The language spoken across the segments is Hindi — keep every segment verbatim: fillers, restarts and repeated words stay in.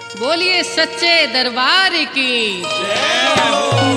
बोलिए सच्चे दरबार की जय हो।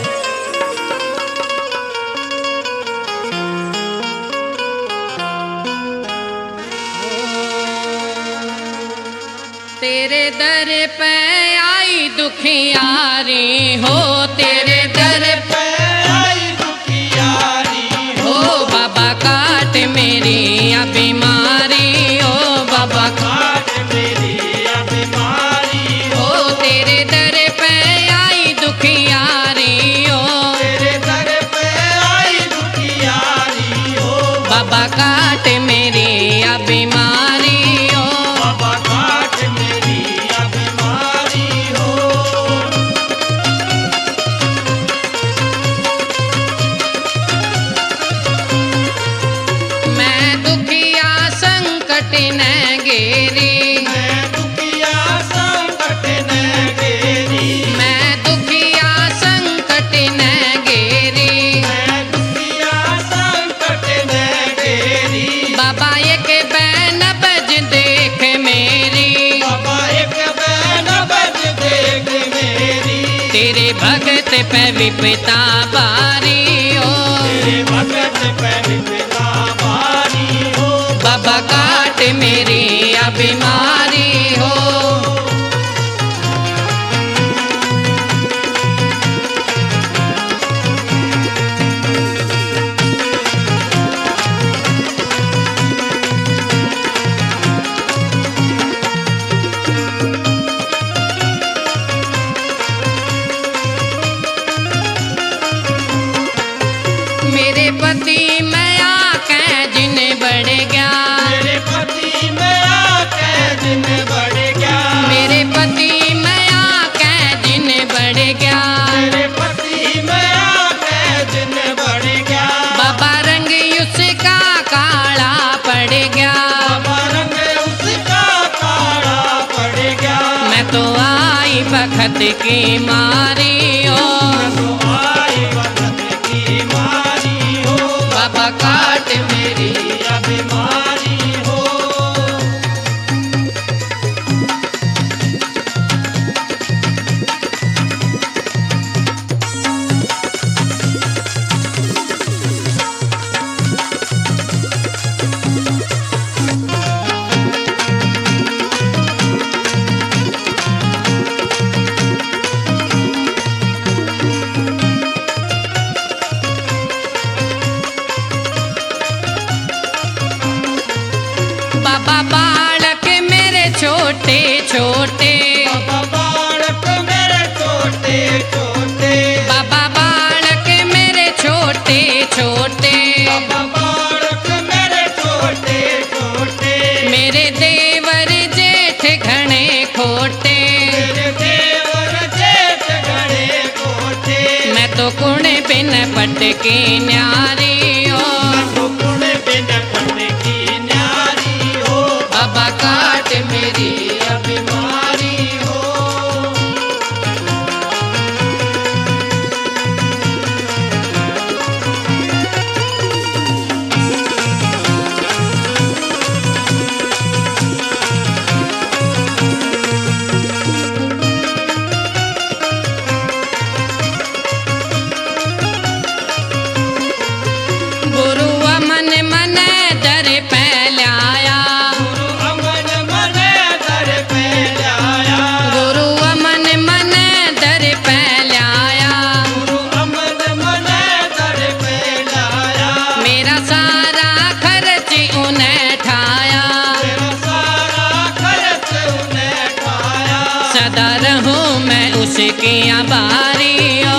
तेरे दर पे आई दुखियारी हो, तेरे दर पे आई दुखियारी हो बाबा काट मेरी या बीमारी हो, बाबा काट मेरी या बीमारी हो तेरे दर पे आई दुखियारी हो, तेरे दर पे आई दुखियारी हो बाबा काट मेरी या बीमारी हो, बाबा काट मेरी या बीमारी हो। मैं दुखिया संकट न घेरी, मैं दुखिया संकट न घेरी मैं दुखिया संकट न घेरी, मैं दुखिया संकट न घेरी बाबा एक बैन बज देख मेरी, बाबा एक बैन बज देख मेरी तेरे भगत पे विपता बारी हो, तेरे भगत पे विपदा भारी हो बाबा काट मेरी या बीमारी हो। मेरे पति मैं आके जिन बढ़ गया, मेरे पति में आके दिन बढ़ गया मेरे पति मैं आके जिन बढ़ गया, मेरे पति में आके दिन बढ़ गया बाबा रंग उसका काला पड़ गया, बाबा रंग उसका काला पड़ गया मैं तो आई बखत की मारी हो, तो आई वक्त की मारी हो बाबा काट मेरी या बीमारी हो। बाबा बालक मेरे छोटे छोटे, बाबा बालक मेरे छोटे छोटे बाबा बालक मेरे छोटे छोटे, बाबा बालक मेरे छोटे छोटे मेरे देवर जेठ घने खोटे, मेरे देवर जेठ घड़े कोठे मैं तो कुण बिन पटकी न्यारी हो, तो कुण बिन पट की न्यारी हो बाबा काट मेरी या बीमारी हो। गुरु अमन मन दर पहलाया, गुरु अमन मन दर पे लाया गुरु अमन मन दर पहलाया, गुरु अमन मन दर पे लाया मेरा सारा खर्च उन्हें ठाया, तेरा सारा खर्च उन्हें ठाया सदा रहूं मैं उसकी आभारी हो,